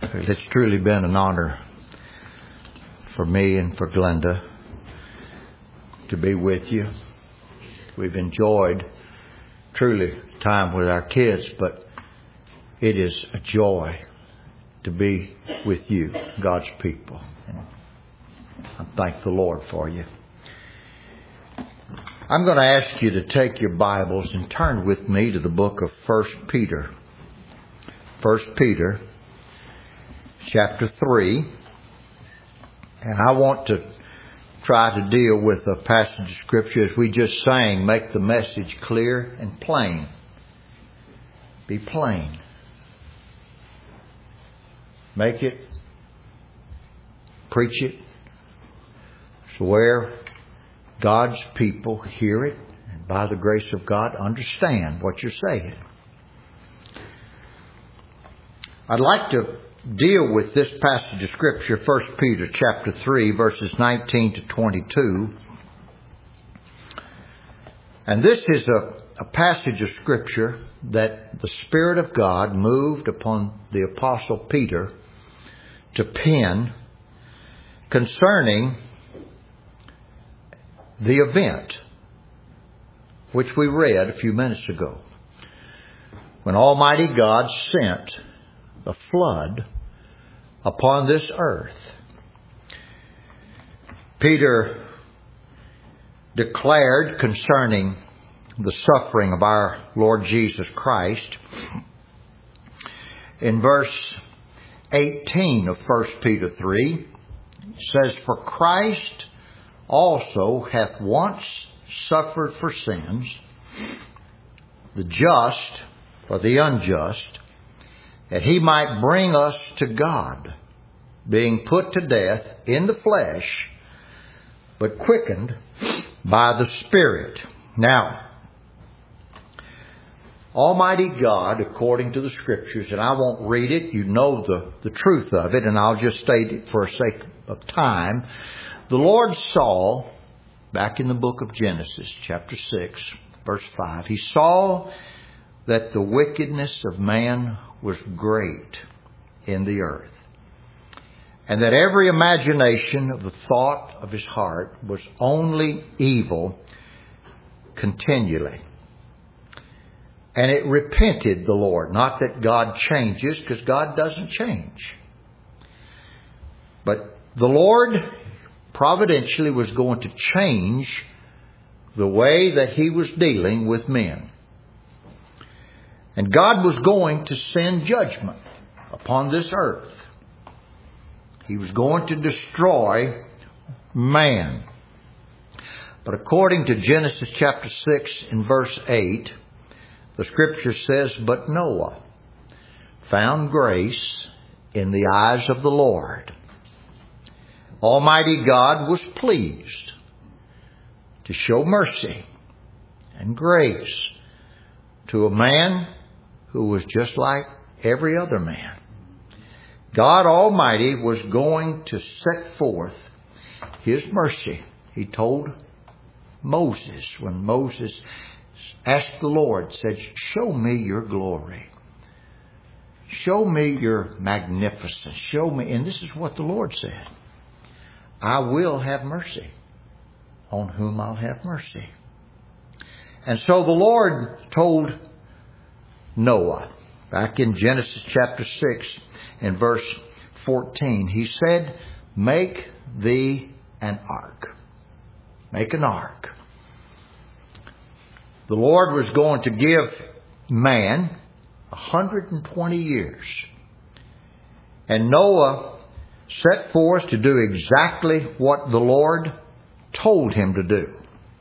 It's truly been an honor for me and for Glenda to be with you. We've enjoyed truly time with our kids, but it is a joy to be with you, God's people. And I thank the Lord for you. I'm going to ask you to take your Bibles and turn with me to the book of 1 Peter. 1 Peter chapter 3. And I want to try to deal with a passage of Scripture as we just sang, make the message clear and plain. Be plain. Make it, preach it, so where God's people hear it and by the grace of God understand what you're saying. I'd like to deal with this passage of Scripture, 1 Peter chapter 3, verses 19 to 22. And this is a passage of Scripture that the Spirit of God moved upon the Apostle Peter to pen concerning the event which we read a few minutes ago, when Almighty God sent a flood upon this earth. Peter declared concerning the suffering of our Lord Jesus Christ in verse 18 of 1 Peter 3. It says, "For Christ also hath once suffered for sins, the just for the unjust, that he might bring us to God, being put to death in the flesh, but quickened by the Spirit." Now, Almighty God, according to the Scriptures, and I won't read it, you know the truth of it, and I'll just state it for the sake of time. The Lord saw, back in the book of Genesis, chapter 6, verse 5, He saw that the wickedness of man was great in the earth, and that every imagination of the thought of his heart was only evil continually. And it repented the Lord. Not that God changes, because God doesn't change. But the Lord providentially was going to change the way that He was dealing with men. And God was going to send judgment upon this earth. He was going to destroy man. But according to Genesis chapter 6 and verse 8, the Scripture says, "But Noah found grace in the eyes of the Lord." Almighty God was pleased to show mercy and grace to a man who was just like every other man. God Almighty was going to set forth His mercy. He told Moses, when Moses asked the Lord, said, "Show me your glory. Show me your magnificence. Show me." And this is what the Lord said: "I will have mercy on whom I'll have mercy." And so the Lord told Noah, back in Genesis chapter 6 and verse 14, He said, "Make thee an ark." Make an ark. The Lord was going to give man 120 years. And Noah set forth to do exactly what the Lord told him to do.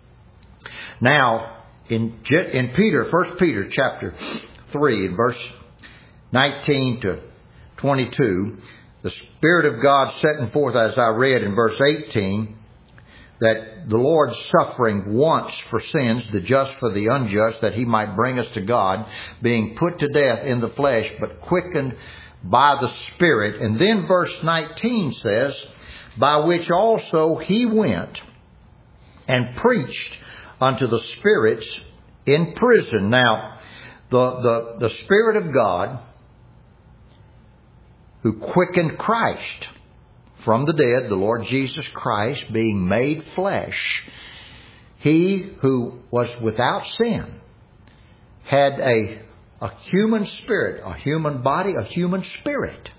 Now, in 1 Peter chapter 3, in verse 19 to 22, the Spirit of God setting forth, as I read in verse 18, that the Lord suffering once for sins, the just for the unjust, that He might bring us to God, being put to death in the flesh, but quickened by the Spirit. And then verse 19 says, "By which also He went and preached unto the spirits in prison." Now, the Spirit of God who quickened Christ from the dead, the Lord Jesus Christ being made flesh, He who was without sin had a human spirit, a human body, a human spirit.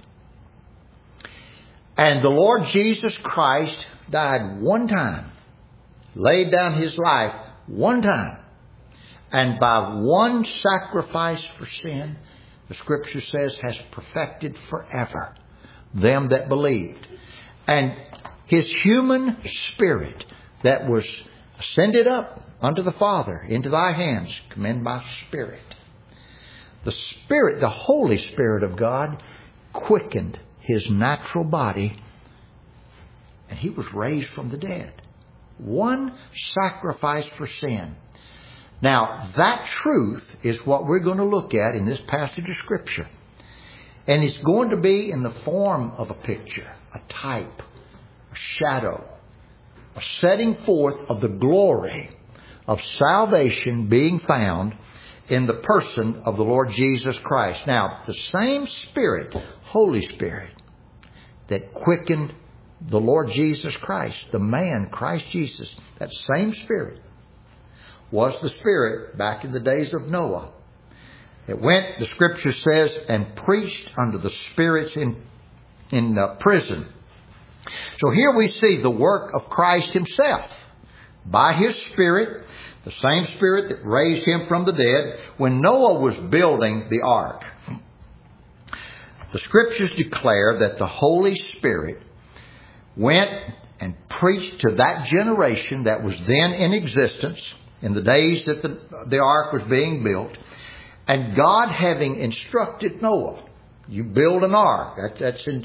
And the Lord Jesus Christ died one time, laid down His life one time. And by one sacrifice for sin, the Scripture says, has perfected forever them that believed. And His human spirit that was ascended up unto the Father, into thy hands, commend my spirit. The Spirit, the Holy Spirit of God, quickened His natural body, and He was raised from the dead. One sacrifice for sin. Now, that truth is what we're going to look at in this passage of Scripture. And it's going to be in the form of a picture, a type, a shadow, a setting forth of the glory of salvation being found in the person of the Lord Jesus Christ. Now, the same Spirit, Holy Spirit, that quickened the Lord Jesus Christ, the man, Christ Jesus, that same Spirit was the Spirit back in the days of Noah. It went, the Scripture says, and preached unto the spirits in prison. So here we see the work of Christ Himself by His Spirit, the same Spirit that raised Him from the dead, when Noah was building the ark. The Scriptures declare that the Holy Spirit went and preached to that generation that was then in existence in the days that the ark was being built. And God, having instructed Noah, you build an ark. That's in...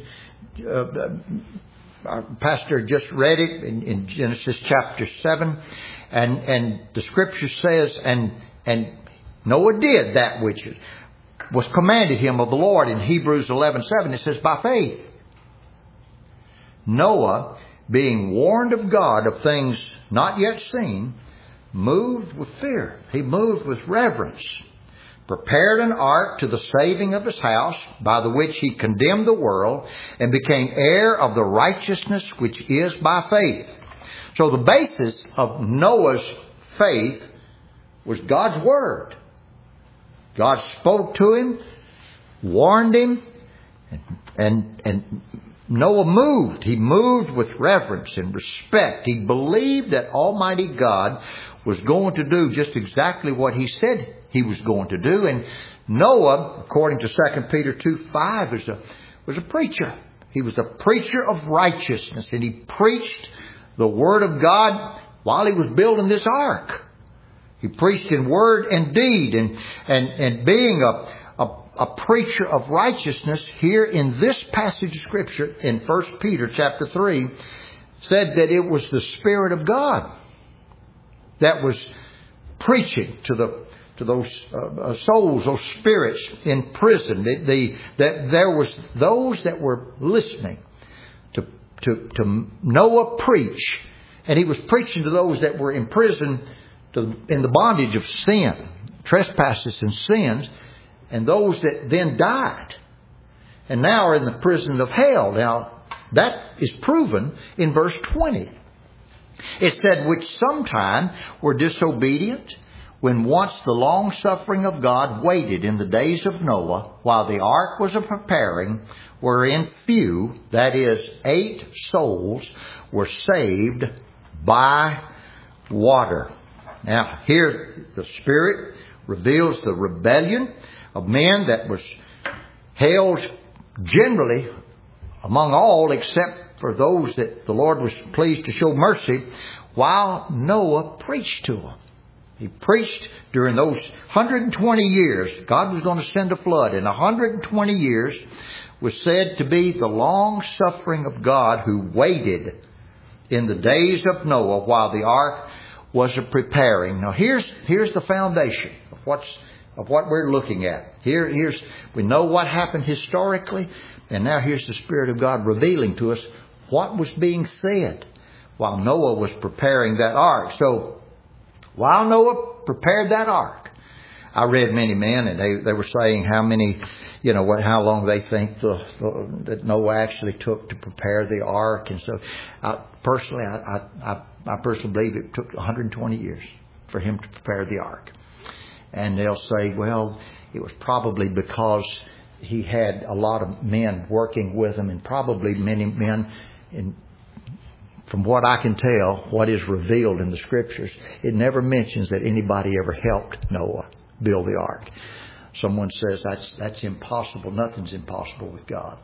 our pastor just read it in Genesis chapter 7. And the Scripture says, and Noah did that which was commanded him of the Lord. In Hebrews 11:7, it says, by faith, Noah, being warned of God of things not yet seen, moved with fear. He moved with reverence. Prepared an ark to the saving of his house, by the which he condemned the world, and became heir of the righteousness which is by faith. So the basis of Noah's faith was God's Word. God spoke to him, warned him, and Noah moved. He moved with reverence and respect. He believed that Almighty God was going to do just exactly what He said He was going to do. And Noah, according to 2 Peter 2:5, was a preacher. He was a preacher of righteousness, and he preached the Word of God while he was building this ark. He preached in word and deed, and being a preacher of righteousness here in this passage of Scripture in 1 Peter chapter 3 said that it was the Spirit of God that was preaching to those souls, those spirits in prison. That there was those that were listening to Noah preach, and he was preaching to those that were in prison in the bondage of sin, trespasses and sins, and those that then died and now are in the prison of hell. Now, that is proven in verse 20. It said, which sometime were disobedient, when once the long-suffering of God waited in the days of Noah, while the ark was a-preparing, wherein few, that is, 8 souls, were saved by water. Now, here the Spirit reveals the rebellion of men that was held generally among all except for those that the Lord was pleased to show mercy, while Noah preached to them. He preached during those 120 years. God was going to send a flood. And 120 years was said to be the long suffering of God, who waited in the days of Noah while the ark was a preparing. Now here's the foundation of what we're looking at. We know what happened historically, and now here's the Spirit of God revealing to us what was being said while Noah was preparing that ark. So while Noah prepared that ark, I read many men, and they were saying how many how long they think that Noah actually took to prepare the ark. And so I personally believe it took 120 years for him to prepare the ark. And they'll say, well, it was probably because he had a lot of men working with him, and probably many men, from what I can tell, what is revealed in the Scriptures, it never mentions that anybody ever helped Noah build the ark. Someone says that's impossible. Nothing's impossible with God.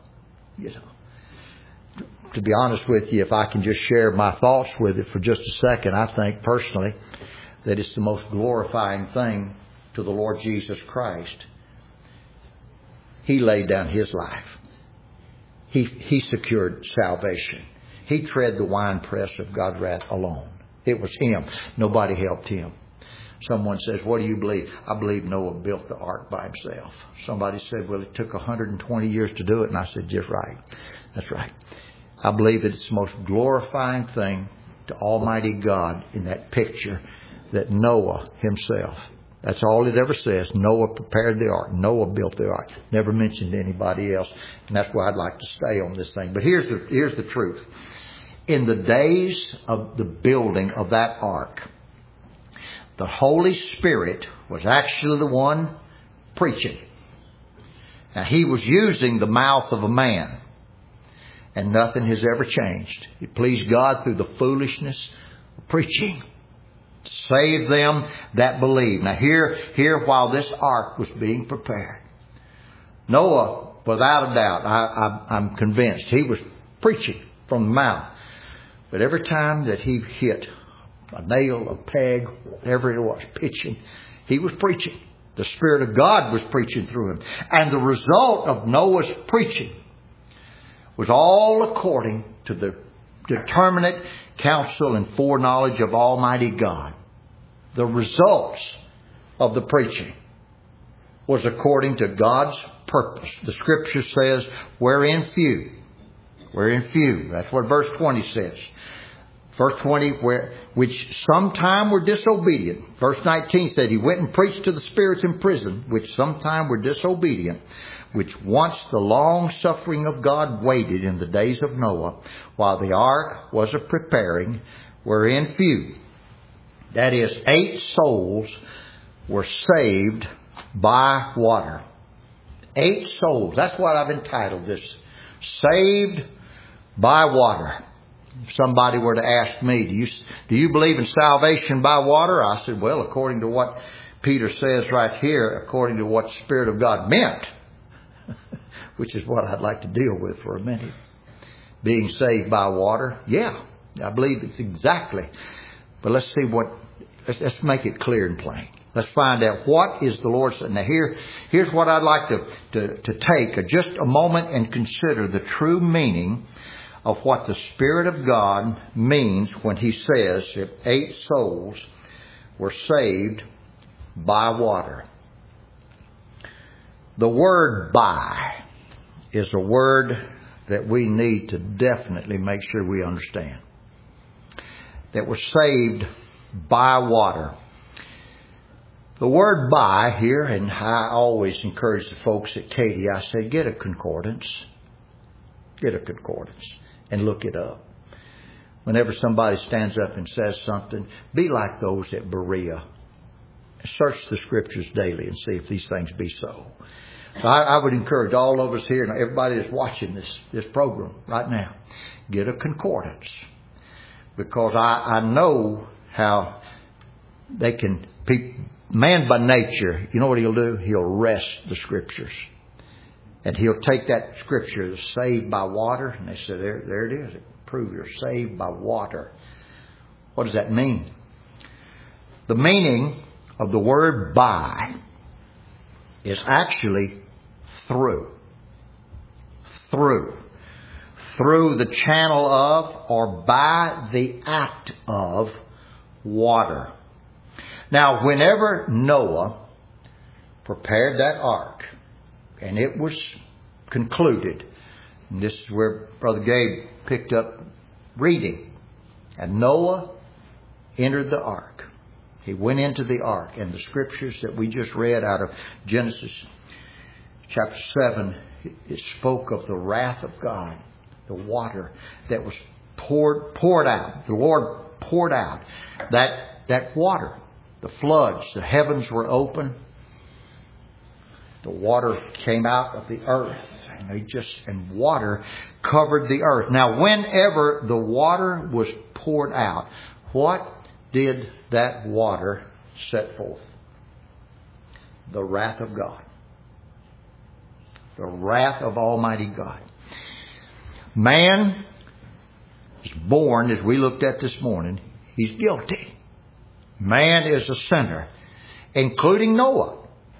To be honest with you, if I can just share my thoughts with it for just a second, I think personally that it's the most glorifying thing to the Lord Jesus Christ. He laid down His life. He secured salvation. He tread the winepress of God's wrath alone. It was Him. Nobody helped Him. Someone says, what do you believe? I believe Noah built the ark by himself. Somebody said, well, it took 120 years to do it. And I said, just right. That's right. I believe that it's the most glorifying thing to Almighty God in that picture that Noah himself. That's all it ever says. Noah prepared the ark. Noah built the ark. Never mentioned anybody else. And that's why I'd like to stay on this thing. But here's the truth. In the days of the building of that ark, the Holy Spirit was actually the one preaching. Now, He was using the mouth of a man. And nothing has ever changed. It pleased God through the foolishness of preaching to save them that believe. Now here while this ark was being prepared, Noah, without a doubt, I'm convinced, he was preaching from the mouth. But every time that he hit a nail, a peg, whatever it was, pitching, he was preaching. The Spirit of God was preaching through him. And the result of Noah's preaching was all according to the determinate counsel and foreknowledge of Almighty God. The results of the preaching was according to God's purpose. The Scripture says, wherein few. That's what verse 20 says. Verse 20, which sometime were disobedient. Verse 19 said, He went and preached to the spirits in prison, which sometime were disobedient, which once the long suffering of God waited in the days of Noah, while the ark was a preparing, wherein few, that is, 8 souls, were saved by water. 8 souls. That's what I've entitled this. Saved by water. If somebody were to ask me, do you believe in salvation by water? I said, well, according to what Peter says right here, according to what the Spirit of God meant, which is what I'd like to deal with for a minute. Being saved by water. Yeah, I believe it's exactly. But let's make it clear and plain. Let's find out what is the Lord saying. Now here's what I'd like to take just a moment and consider the true meaning of what the Spirit of God means when He says that 8 souls were saved by water. The word by is a word that we need to definitely make sure we understand. That were saved by water. The word by here, and I always encourage the folks at Katy, I say, get a concordance. Get a concordance and look it up. Whenever somebody stands up and says something, be like those at Berea. Search the Scriptures daily and see if these things be so. So I would encourage all of us here and everybody that's watching this program right now, get a concordance. Because I know how they can... Man by nature, you know what he'll do? He'll wrest the Scriptures. And he'll take that Scripture, saved by water, and they say, there it is. It proves you're saved by water. What does that mean? The meaning of the word by is actually through. Through the channel of or by the act of water. Now, whenever Noah prepared that ark, and it was concluded, and this is where Brother Gabe picked up reading, and Noah entered the ark. He went into the ark, and the Scriptures that we just read out of Genesis chapter 7, it spoke of the wrath of God, the water that was poured out. The Lord poured out that water, the floods, the heavens were open. The water came out of the earth, and water covered the earth. Now, whenever the water was poured out, what did that water set forth? The wrath of God. The wrath of Almighty God. Man is born, as we looked at this morning, he's guilty. Man is a sinner, including Noah.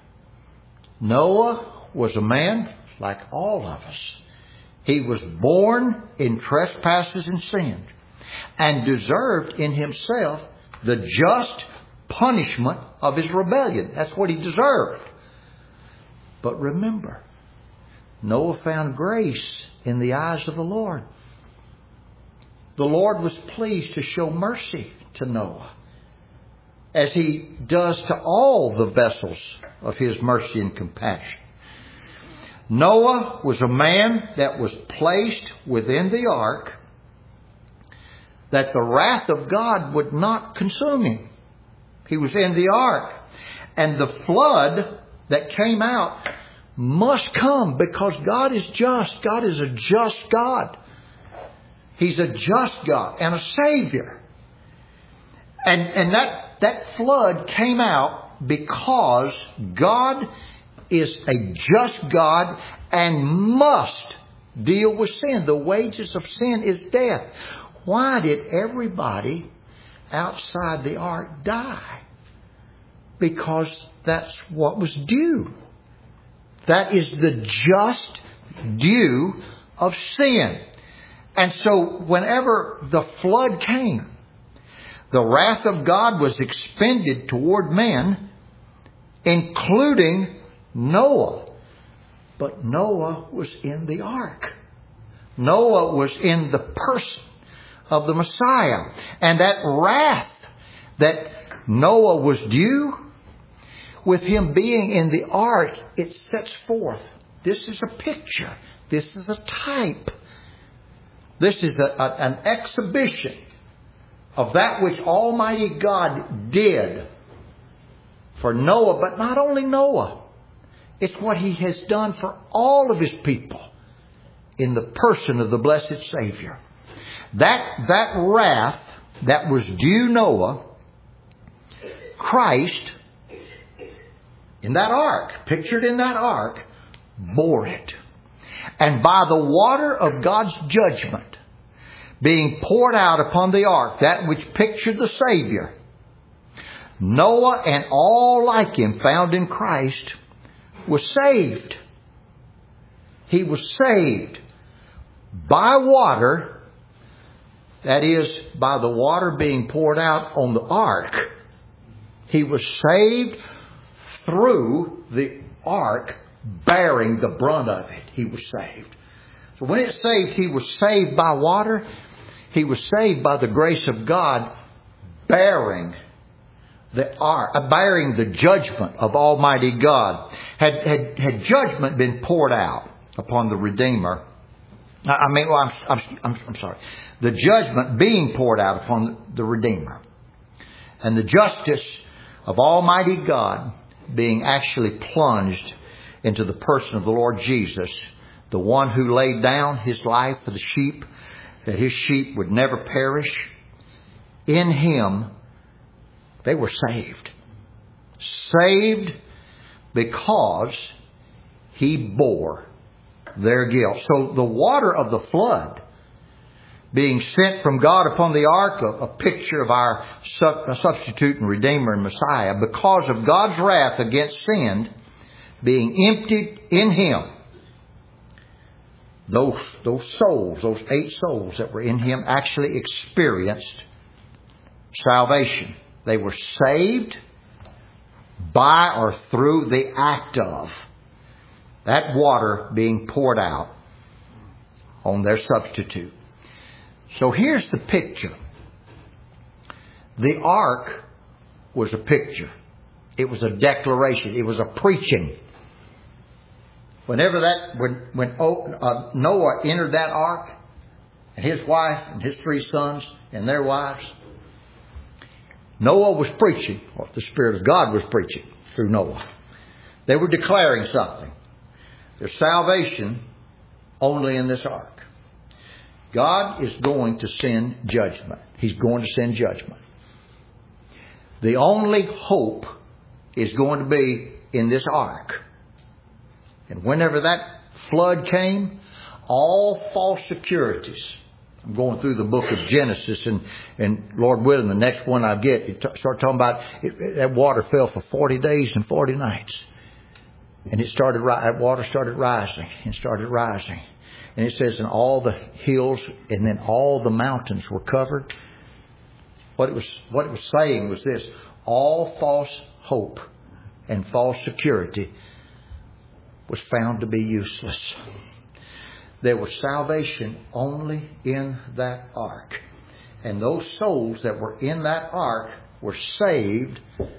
Noah was a man like all of us. He was born in trespasses and sin, and deserved in himself the just punishment of his rebellion. That's what he deserved. But remember, Noah found grace in the eyes of the Lord. The Lord was pleased to show mercy to Noah, as He does to all the vessels of His mercy and compassion. Noah was a man that was placed within the ark, that the wrath of God would not consume him. He was in the ark. And the flood that came out must come, because God is just. God is a just God. He's a just God and a Savior. And that flood came out because God is a just God and must deal with sin. The wages of sin is death. Why did everybody outside the ark die? Because that's what was due. That is the just due of sin. And so whenever the flood came, the wrath of God was expended toward men, including Noah. But Noah was in the ark. Noah was in the person of the Messiah. And that wrath that Noah was due, with him being in the ark, it sets forth. This is a picture. This is a type. This is an exhibition of that which Almighty God did for Noah. But not only Noah. It's what He has done for all of His people in the person of the blessed Savior. That wrath that was due Noah, Christ, in that ark, pictured in that ark, bore it. And by the water of God's judgment being poured out upon the ark, that which pictured the Savior, Noah and all like him found in Christ was saved. He was saved by water, that is, by the water being poured out on the ark. He was saved through the ark bearing the brunt of it. He was saved. So when it saved, he was saved by water. He was saved by the grace of God, bearing the ark, bearing the judgment of Almighty God. Had judgment been poured out upon the Redeemer, I'm sorry, the judgment being poured out upon the Redeemer, and the justice of Almighty God being actually plunged into the person of the Lord Jesus, the one who laid down His life for the sheep, that His sheep would never perish. In Him, they were saved. Saved because He bore their guilt. So the water of the flood being sent from God upon the ark, a picture of our substitute and Redeemer and Messiah, because of God's wrath against sin being emptied in Him. Those souls, those 8 souls that were in Him, actually experienced salvation. They were saved by or through the act of that water being poured out on their substitute. So here's the picture. The ark was a picture. It was a declaration. It was a preaching. when Noah entered that ark, and his wife and his 3 sons and their wives, Noah was preaching, or the Spirit of God was preaching through Noah. They were declaring something. There's salvation only in this ark. God is going to send judgment. He's going to send judgment. The only hope is going to be in this ark. And whenever that flood came, all false securities. I'm going through the book of Genesis, and Lord willing, the next one I get, you start talking about that water fell for 40 days and 40 nights. And that water started rising and started rising. And it says, and all the hills and then all the mountains were covered. What it was saying was this: all false hope and false security was found to be useless. There was salvation only in that ark. And those souls that were in that ark were saved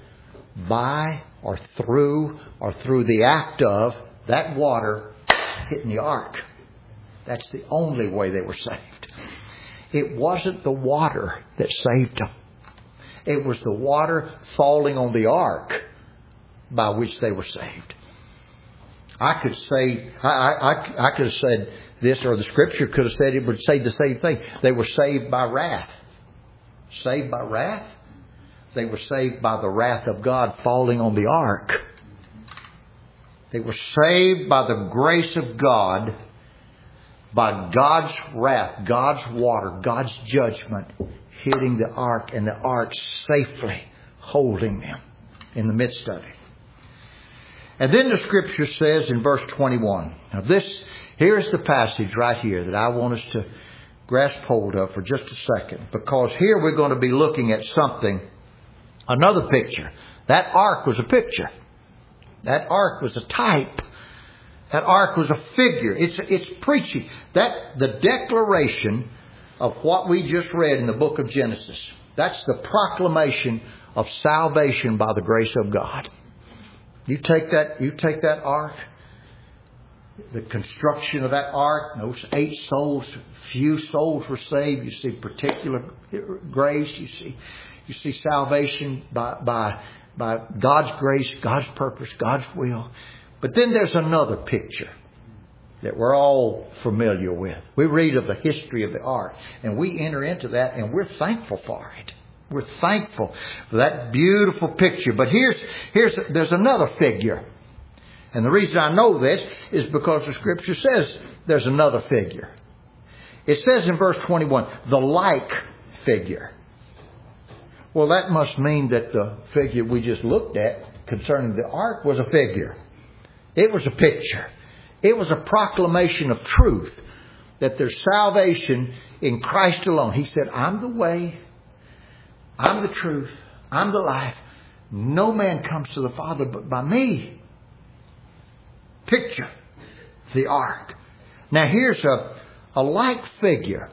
by or through the act of that water hitting the ark. That's the only way they were saved. It wasn't the water that saved them. It was the water falling on the ark by which they were saved. I could have said this, or the Scripture could have said it would say the same thing. They were saved by wrath. Saved by wrath? They were saved by the wrath of God falling on the ark. They were saved by the grace of God, by God's wrath, God's water, God's judgment hitting the ark, and the ark safely holding them in the midst of it. And then the Scripture says in verse 21. Now here's the passage right here that I want us to grasp hold of for just a second. Because here we're going to be looking at something, another picture. That ark was a picture. That ark was a type. That ark was a figure. It's preaching. The declaration of what we just read in the book of Genesis. That's the proclamation of salvation by the grace of God. You take that ark, the construction of that ark, those 8 souls, few souls were saved. You see particular grace. You see salvation by God's grace, God's purpose, God's will. But then there's another picture that we're all familiar with. We read of the history of the ark, and we enter into that, and we're thankful for it. We're thankful for that beautiful picture. But there's another figure. And the reason I know this is because the Scripture says there's another figure. It says in verse 21, the like figure. Well, that must mean that the figure we just looked at concerning the ark was a figure. It was a picture. It was a proclamation of truth that there's salvation in Christ alone. He said, I'm the way, I'm the truth, I'm the life. No man comes to the Father but by me. Picture the ark. Now here's a like figure.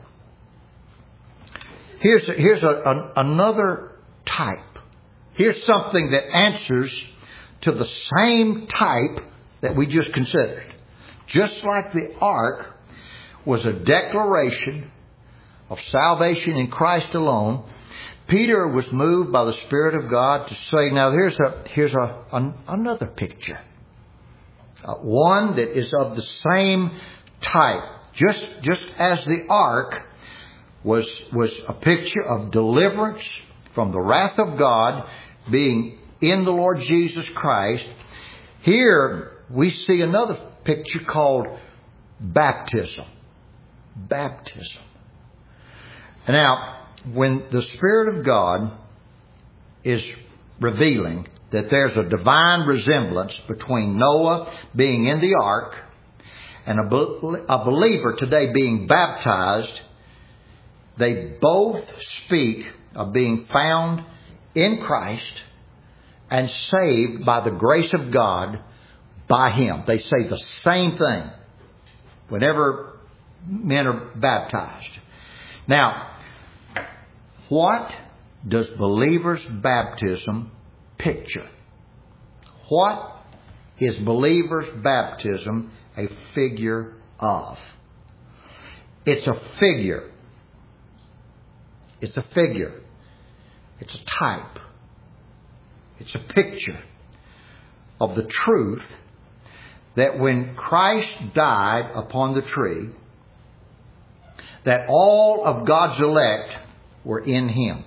Here's another type. Here's something that answers to the same type that we just considered. Just like the ark was a declaration of salvation in Christ alone, Peter was moved by the Spirit of God to say, now here's another picture. One that is of the same type. Just as the ark was a picture of deliverance from the wrath of God being in the Lord Jesus Christ, here we see another picture called baptism. Baptism. Now, when the Spirit of God is revealing that there's a divine resemblance between Noah being in the ark and a believer today being baptized, they both speak of being found in Christ and saved by the grace of God by Him. They say the same thing whenever men are baptized. Now, what does believers' baptism picture? What is believers' baptism a figure of. It's a figure. It's a figure. It's a type. It's a picture of the truth that when Christ died upon the tree, that all of God's elect were in Him.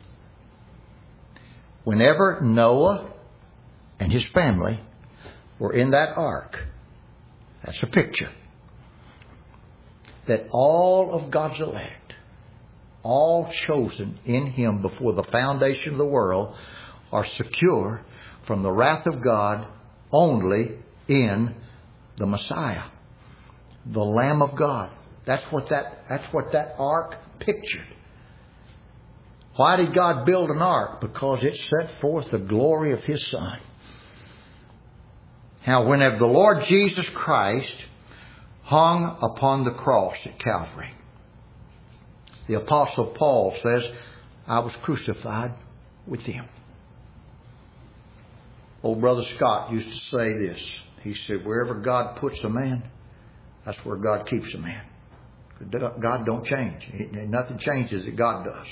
Whenever Noah and his family were in that ark, that's a picture that all of God's elect, all chosen in Him before the foundation of the world, are secure from the wrath of God only in the Messiah, the Lamb of God. That's what that ark pictured. Why did God build an ark? Because it set forth the glory of His Son. Now, whenever the Lord Jesus Christ hung upon the cross at Calvary, the Apostle Paul says, I was crucified with Him. Old Brother Scott used to say this. He said, wherever God puts a man, that's where God keeps a man. God don't change. Nothing changes that God does.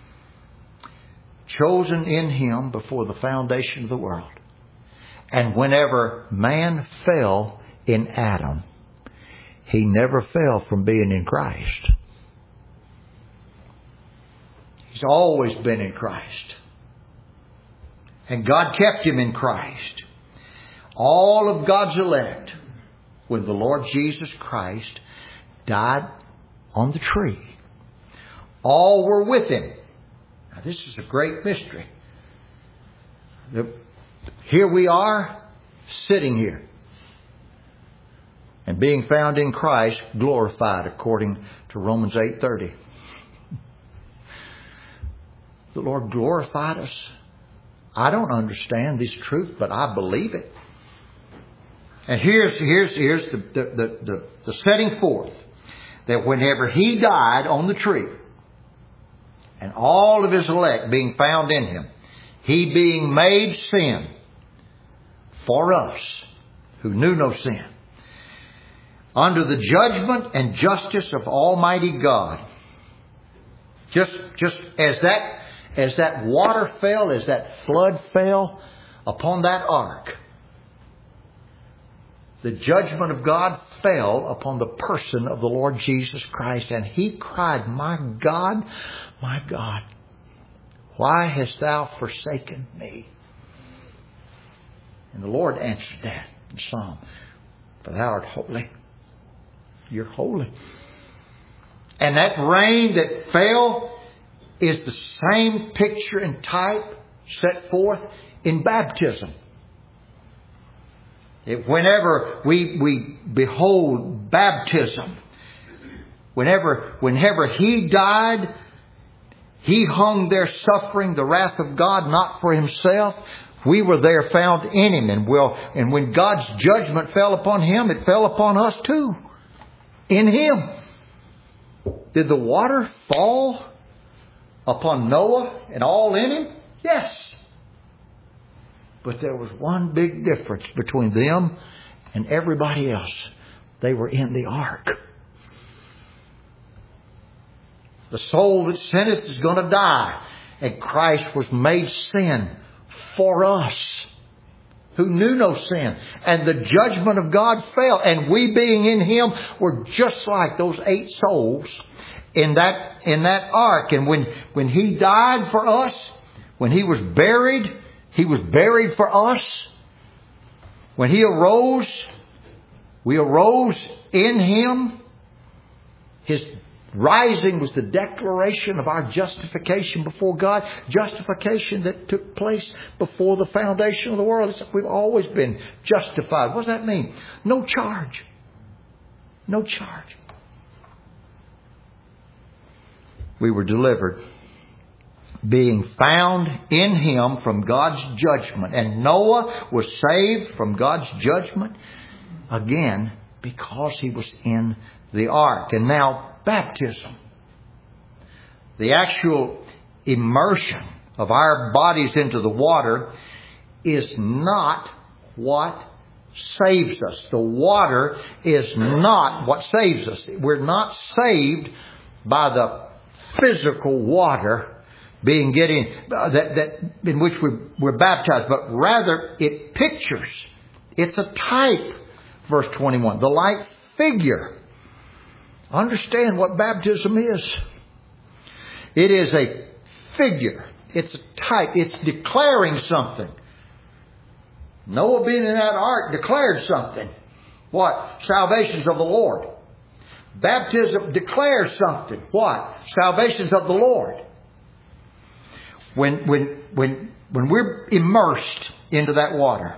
Chosen in Him before the foundation of the world. And whenever man fell in Adam, he never fell from being in Christ. He's always been in Christ. And God kept him in Christ. All of God's elect, when the Lord Jesus Christ died on the tree, all were with Him. Now, this is a great mystery. Here we are, sitting here, and being found in Christ, glorified according to Romans 8:30. The Lord glorified us. I don't understand this truth, but I believe it. And here's the setting forth that whenever He died on the tree, and all of His elect being found in Him, He being made sin for us who knew no sin, under the judgment and justice of Almighty God, just as that water fell, as that flood fell upon that ark, the judgment of God fell upon the person of the Lord Jesus Christ. And He cried, my God, why hast Thou forsaken me? And the Lord answered that in Psalm, for Thou art holy. You're holy. And that rain that fell is the same picture and type set forth in baptism. Whenever we behold baptism, whenever He died, He hung there suffering the wrath of God, not for Himself. We were there found in Him. And when God's judgment fell upon Him, it fell upon us too. In Him. Did the water fall upon Noah and all in him? Yes. But there was one big difference between them and everybody else. They were in the ark. The soul that sinneth is going to die. And Christ was made sin for us who knew no sin. And the judgment of God fell. And we being in Him were just like those 8 souls in that ark. And when He died for us, when He was buried for us. When He arose, we arose in Him. His rising was the declaration of our justification before God. Justification that took place before the foundation of the world. It's like we've always been justified. What does that mean? No charge. No charge. We were delivered, being found in Him from God's judgment. And Noah was saved from God's judgment again because he was in the ark. And now baptism, the actual immersion of our bodies into the water, is not what saves us. The water is not what saves us. We're not saved by the physical water being in which we're baptized, but rather it pictures. It's a type, verse 21, the like figure. Understand what baptism is. It is a figure. It's a type. It's declaring something. Noah being in that ark declared something. What? Salvations of the Lord. Baptism declares something. What? Salvations of the Lord. When we're immersed into that water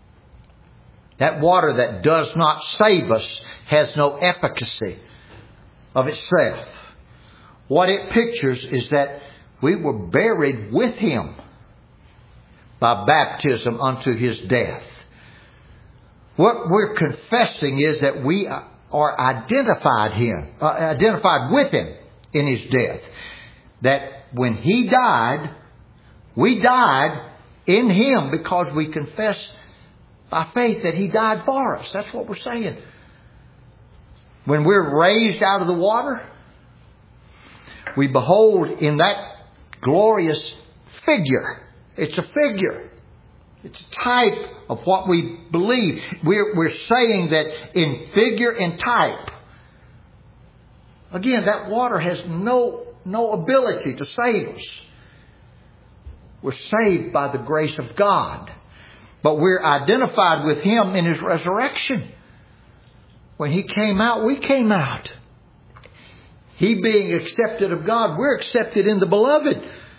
that does not save us has no efficacy of itself. What it pictures is that we were buried with Him by baptism unto His death. What we're confessing is that we are identified with Him in His death. That when He died, we died in Him because we confess by faith that He died for us. That's what we're saying. When we're raised out of the water, we behold in that glorious figure. It's a figure. It's a type of what we believe. We're saying that in figure and type. Again, that water has no ability to save us. We're saved by the grace of God. But we're identified with Him in His resurrection. When He came out, we came out. He being accepted of God, we're accepted in the Beloved.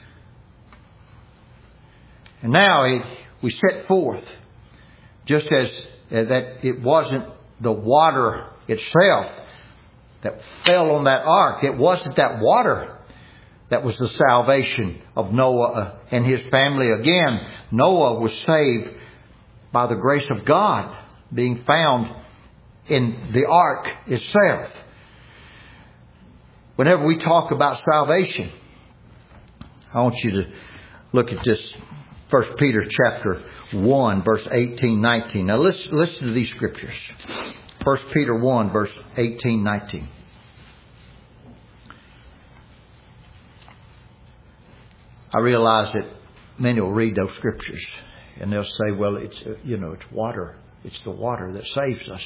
And now we set forth, just as that it wasn't the water itself that fell on that ark. It wasn't that water that was the salvation of Noah and his family. Again, Noah was saved by the grace of God being found in the ark itself. Whenever we talk about salvation, I want you to look at this 1 Peter chapter 1, verse 18, 19. Now listen to these scriptures. 1 Peter 1, verse 18, 19. I realize that many will read those scriptures and they'll say, well, it's water. It's the water that saves us.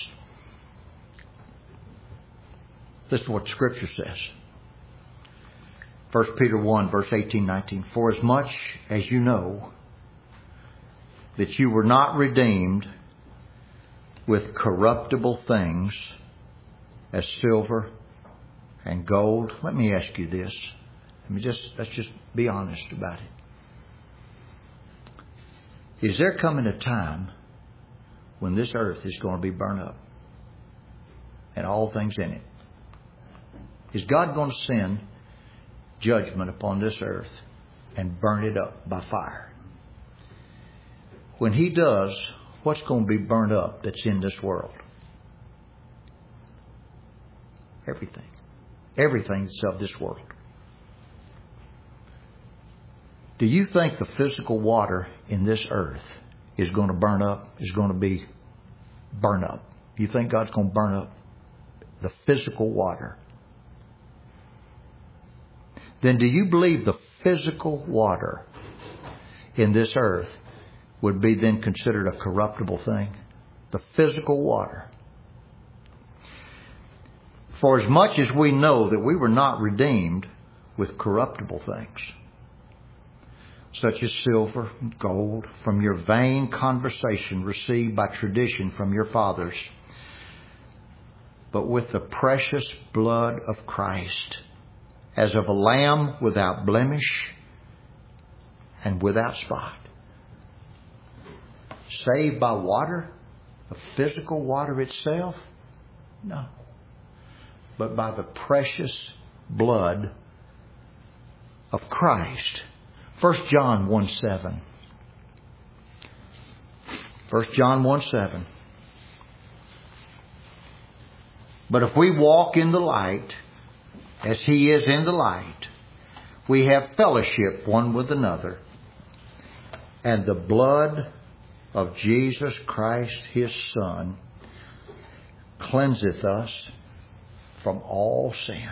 Listen to what the scripture says. 1 Peter 1, verse 18, 19. For as much as you know that you were not redeemed with corruptible things as silver and gold. Let me ask you this. Let's just be honest about it. Is there coming a time when this earth is going to be burned up and all things in it? Is God going to send judgment upon this earth and burn it up by fire? When He does, what's going to be burned up that's in this world? Everything. Everything that's of this world. Do you think the physical water in this earth is going to burn up, is going to be burned up? You think God's going to burn up the physical water? Then do you believe the physical water in this earth would be then considered a corruptible thing? The physical water. For as much as we know that we were not redeemed with corruptible things, such as silver and gold, from your vain conversation received by tradition from your fathers, but with the precious blood of Christ, as of a lamb without blemish and without spot. Saved by water? The physical water itself? No. But by the precious blood of Christ. 1 John 1:7. 1 John 1:7. But if we walk in the light, as He is in the light, we have fellowship one with another. And the blood of Jesus Christ, His Son, cleanseth us from all sin.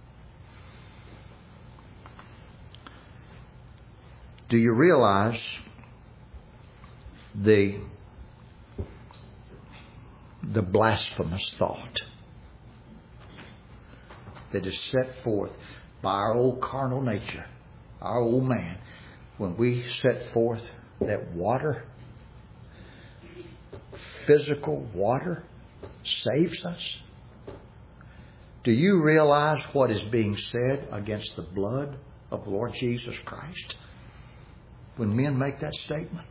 Do you realize the blasphemous thought that is set forth by our old carnal nature, our old man, when we set forth that water, physical water, saves us? Do you realize what is being said against the blood of the Lord Jesus Christ when men make that statement?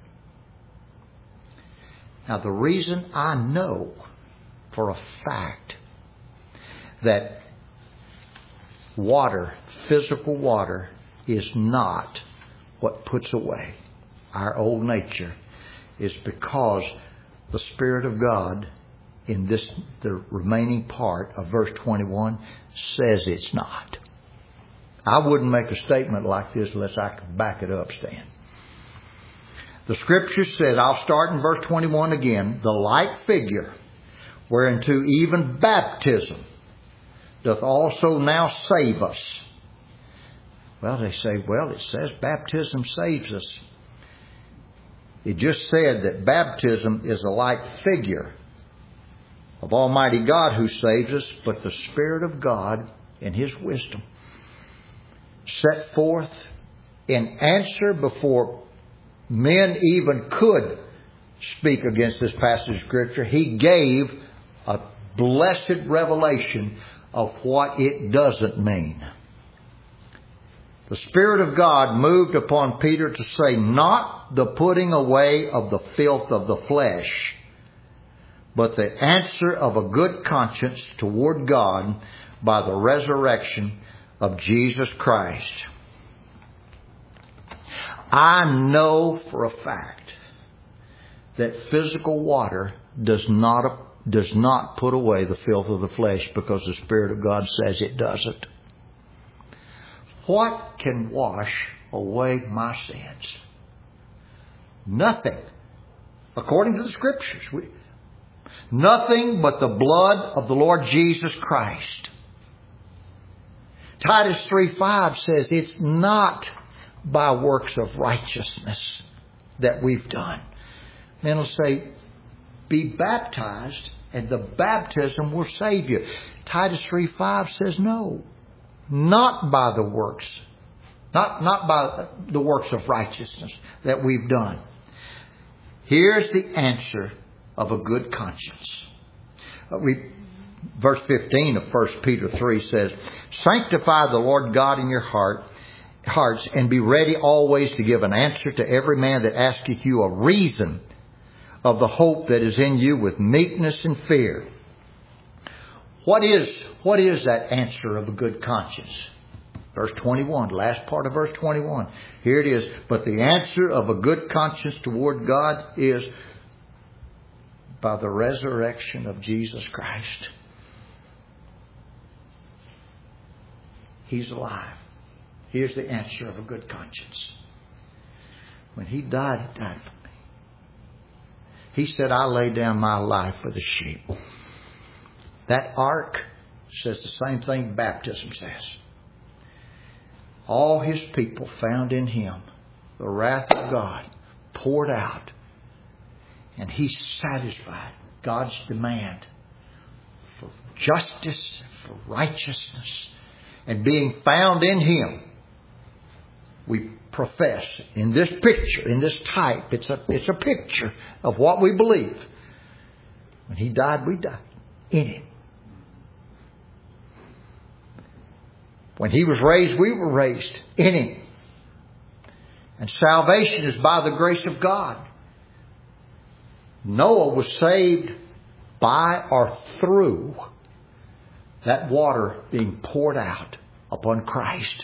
Now, the reason I know for a fact that water, physical water, is not what puts away our old nature is because the Spirit of God in the remaining part of verse 21 says it's not. I wouldn't make a statement like this unless I could back it up, Stan. The Scripture says, I'll start in verse 21 again, the like figure whereunto even baptism doth also now save us. Well, they say, well, it says baptism saves us. It just said that baptism is a like figure of Almighty God who saves us, but the Spirit of God in His wisdom set forth in answer before men even could speak against this passage of Scripture. He gave a blessed revelation of what it doesn't mean. The Spirit of God moved upon Peter to say, not the putting away of the filth of the flesh, but the answer of a good conscience toward God by the resurrection of Jesus Christ. I know for a fact that physical water does not put away the filth of the flesh because the Spirit of God says it doesn't. What can wash away my sins? Nothing. According to the Scriptures. Nothing but the blood of the Lord Jesus Christ. Titus 3:5 says it's not by works of righteousness that we've done. Then it'll say, be baptized and the baptism will save you. Titus 3:5 says no. Not by the works. Not by the works of righteousness that we've done. Here's the answer of a good conscience. Verse 15 of 1 Peter 3 says, sanctify the Lord God in your hearts and be ready always to give an answer to every man that asketh you a reason of the hope that is in you with meekness and fear. What is that answer of a good conscience? Verse 21, last part of verse 21. Here it is. But the answer of a good conscience toward God is by the resurrection of Jesus Christ. He's alive. Here's the answer of a good conscience. When He died, He died for me. He said, I lay down my life for the sheep. That ark says the same thing baptism says. All His people found in Him the wrath of God poured out. And He satisfied God's demand for justice, for righteousness. And being found in Him, we profess in this picture, in this type, it's a picture of what we believe. When He died, we died in Him. When He was raised, we were raised in Him. And salvation is by the grace of God. Noah was saved by or through that water being poured out upon Christ.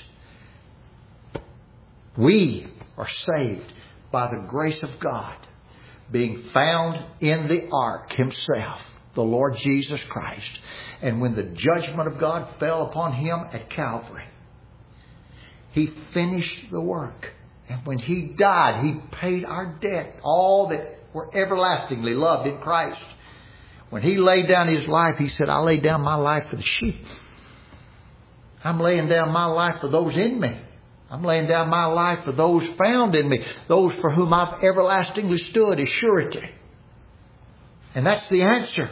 We are saved by the grace of God being found in the ark Himself, the Lord Jesus Christ. And when the judgment of God fell upon Him at Calvary, He finished the work. And when He died, He paid our debt. All that We're everlastingly loved in Christ. When He laid down His life, He said, I lay down my life for the sheep. I'm laying down my life for those in me. I'm laying down my life for those found in me. Those for whom I've everlastingly stood as surety. And that's the answer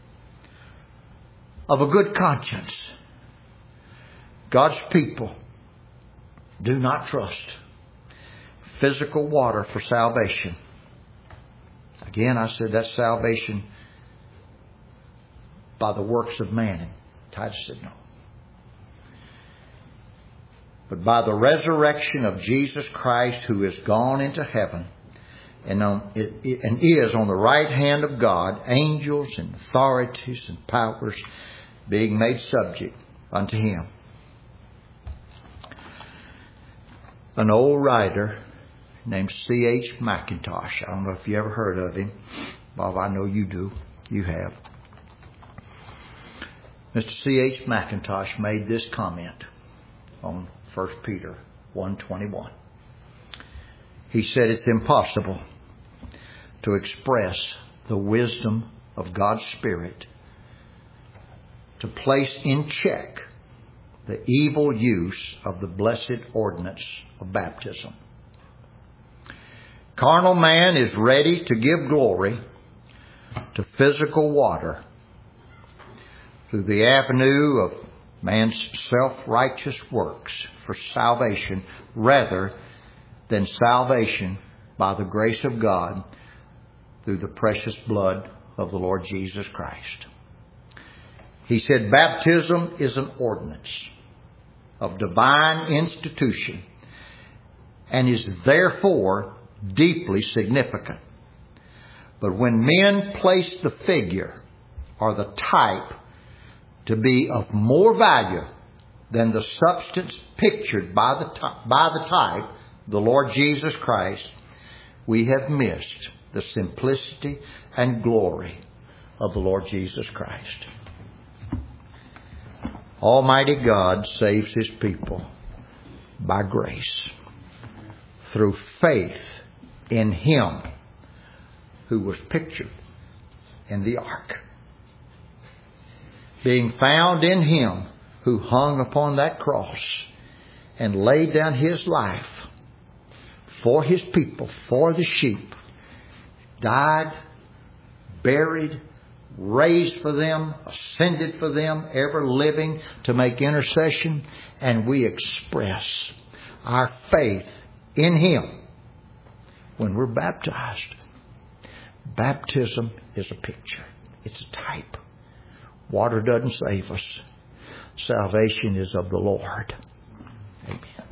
of a good conscience. God's people do not trust physical water for salvation. Again, I said that's salvation by the works of man. And Titus said no. But by the resurrection of Jesus Christ, who is gone into heaven and is on the right hand of God, angels and authorities and powers being made subject unto Him. An old writer named C.H. Mackintosh. I don't know if you ever heard of him. Bob, I know you do. You have. Mr. C.H. Mackintosh made this comment on 1 Peter 1:21. He said it's impossible to express the wisdom of God's Spirit to place in check the evil use of the blessed ordinance of baptism. Carnal man is ready to give glory to physical water through the avenue of man's self-righteous works for salvation rather than salvation by the grace of God through the precious blood of the Lord Jesus Christ. He said baptism is an ordinance of divine institution and is therefore deeply significant. But when men place the figure or the type to be of more value than the substance pictured by the type, the Lord Jesus Christ, we have missed the simplicity and glory of the Lord Jesus Christ. Almighty God saves His people by grace through faith in Him who was pictured in the ark. Being found in Him who hung upon that cross and laid down His life for His people, for the sheep, died, buried, raised for them, ascended for them, ever living to make intercession, and we express our faith in Him when we're baptized. Baptism is a picture. It's a type. Water doesn't save us. Salvation is of the Lord. Amen.